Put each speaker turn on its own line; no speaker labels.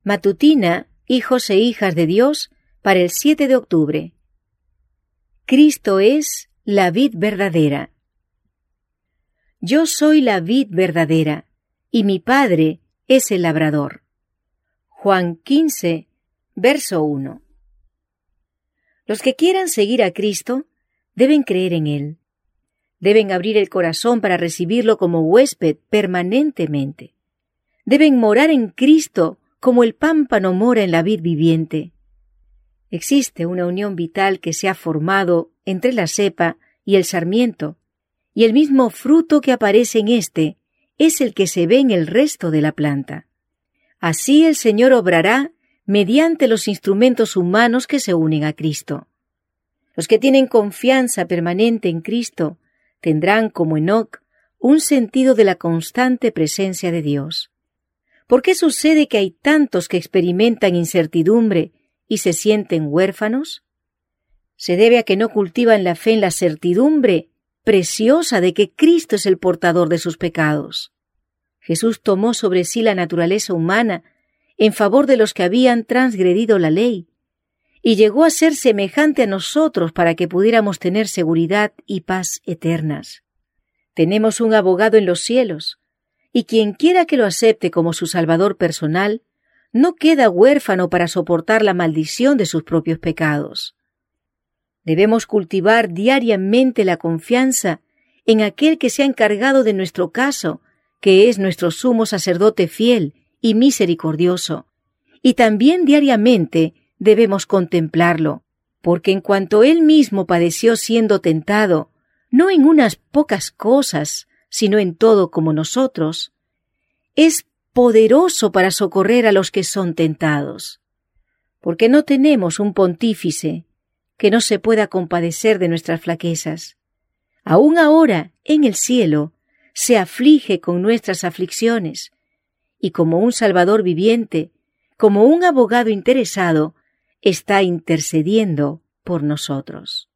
Matutina, hijos e hijas de Dios, para el 7 de octubre. Cristo es la vid verdadera. Yo soy la vid verdadera, y mi Padre es el labrador. Juan 15, verso 1. Los que quieran seguir a Cristo deben creer en Él. Deben abrir el corazón para recibirlo como huésped permanentemente. Deben morar en Cristo como el pámpano mora en la vid viviente. Existe una unión vital que se ha formado entre la cepa y el sarmiento, y el mismo fruto que aparece en éste es el que se ve en el resto de la planta. Así el Señor obrará mediante los instrumentos humanos que se unen a Cristo. Los que tienen confianza permanente en Cristo tendrán, como Enoc, un sentido de la constante presencia de Dios. ¿Por qué sucede que hay tantos que experimentan incertidumbre y se sienten huérfanos? Se debe a que no cultivan la fe en la certidumbre preciosa de que Cristo es el portador de sus pecados. Jesús tomó sobre sí la naturaleza humana en favor de los que habían transgredido la ley, y llegó a ser semejante a nosotros para que pudiéramos tener seguridad y paz eternas. Tenemos un abogado en los cielos, y quien quiera que lo acepte como su Salvador personal, no queda huérfano para soportar la maldición de sus propios pecados. Debemos cultivar diariamente la confianza en aquel que se ha encargado de nuestro caso, que es nuestro sumo sacerdote fiel y misericordioso, y también diariamente debemos contemplarlo, porque en cuanto él mismo padeció siendo tentado, no en unas pocas cosas, sino en todo como nosotros, es poderoso para socorrer a los que son tentados, porque no tenemos un pontífice que no se pueda compadecer de nuestras flaquezas. Aún ahora, en el cielo, se aflige con nuestras aflicciones, y como un Salvador viviente, como un abogado interesado, está intercediendo por nosotros.